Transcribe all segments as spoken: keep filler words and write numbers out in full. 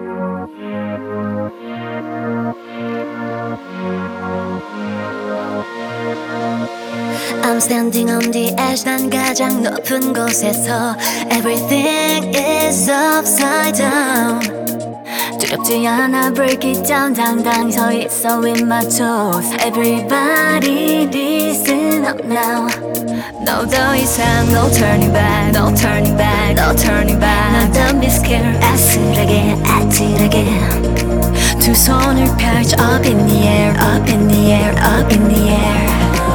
I'm standing on the edge 난 가장 높은 곳에서 Everything is upside down 두렵지 않아 break it down 당당히 서 있어 with my toes Everybody listen up now No 더 이상 no turning back No turning back No turning back 난 don't be scared 아슬하게 아찔하게 두 손을 펼쳐 up in the air Up in the air Up in the air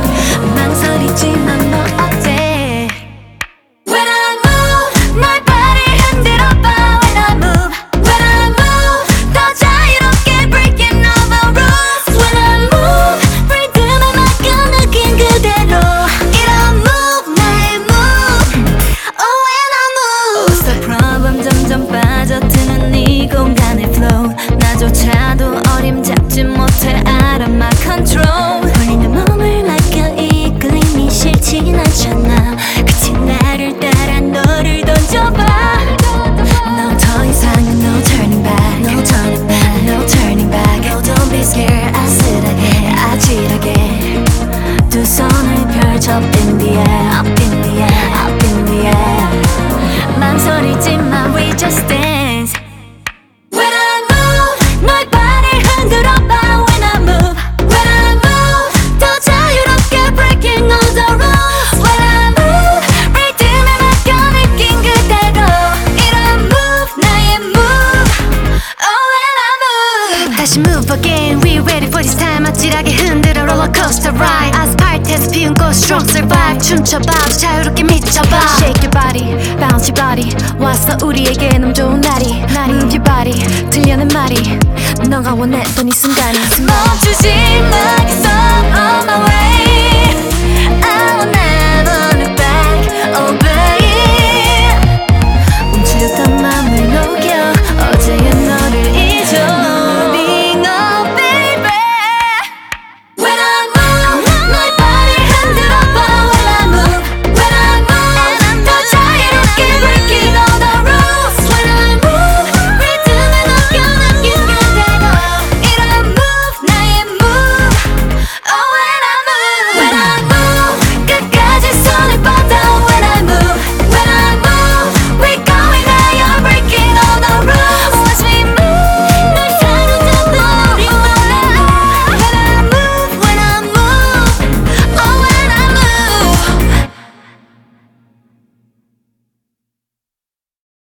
망설이지만 너 어때 When I move 날 발이 흔들어봐 When I move When I move 더 자유롭게 breaking all the rules When I move 리듬에 맡겨 느낀 그대로 이런 move 나의 move Oh when I move What's the problem 점점 빠져드는 이 공간의 flow 나조차도 어림잡지 못해 out of my control 홀리는 몸을 맡겨 이끌림이 싫진 않잖아 그치 나를 따라 너를 던져봐 No 더 이상은 no turning back No turning back No turning back Oh don't be scared 아슬하게 아찔하게 두 손을 펼쳐 up in the air Up in the air Up in the air 망설이지 마 we just dance When I move 널 발을 흔들어봐 When I move When I move 더 자유롭게 breaking all the rules When I move 리듬에 맡겨 느낀 그대로 이런 move 나의 move Oh when I move 다시 move again We ready for this time 아찔하게 흔들어 rollercoaster ride 아스팔트에서 피운 꽃 strong survive 춤춰봐 자유롭게 미쳐봐 Shake your body bounce your body 왔어 우리에게 너무 좋은 날이 Move your body 들려는 말이 너가 원했던 이 순간이 멈추지 말겠어 on my way I will never look back oh babe 멈추렸단 말